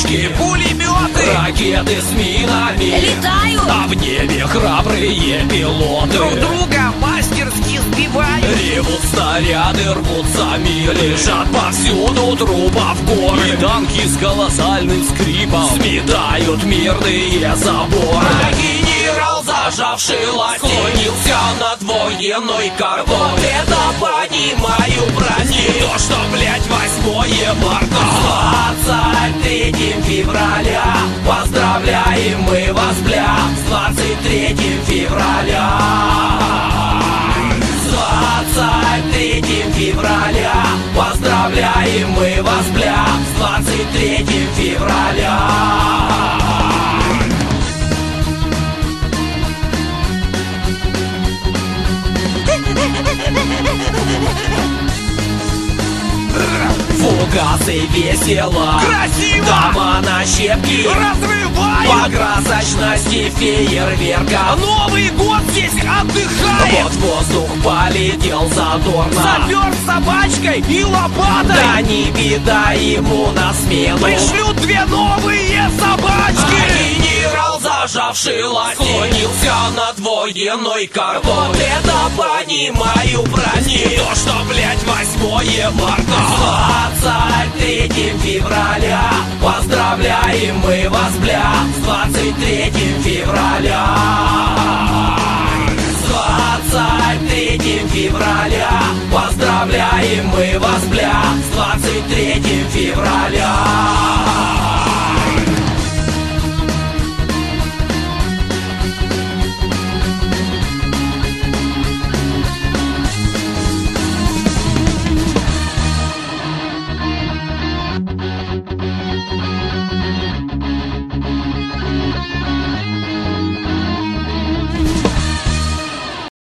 Пушки, пулеметы, ракеты с минами летают, а в небе храбрые пилоты друг друга мастерски сбивают. Ревут снаряды, рвутся мили, лежат повсюду трупов горы. И танки с колоссальным скрипом сметают мирные заборы. А генерал, зажавший ласти, склонился над военной картой. Вот это понимаю, прости, то, что, блять, 8 марта 23 февраля. Поздравляем мы вас, бля, с 23 февраля. 23 февраля. Поздравляем мы вас, бля, с 23 февраля. Фугасы весело, Красиво! дома на щепки, Разрывают! по красочности фейерверка. Новый год здесь отдыхает! Вот воздух полетел задорно. Сапер с собачкой и лопатой! Да не беда ему на смену. Пришлют 2 новые собачки! А генерал, зажавший ласти, склонился над военной картой. Вот это понимаю, прости, то, что, блять, 8 марта 23 февраля. Поздравляем мы вас, бля, с 23 февраля. 23 февраля. Поздравляем мы вас, бля,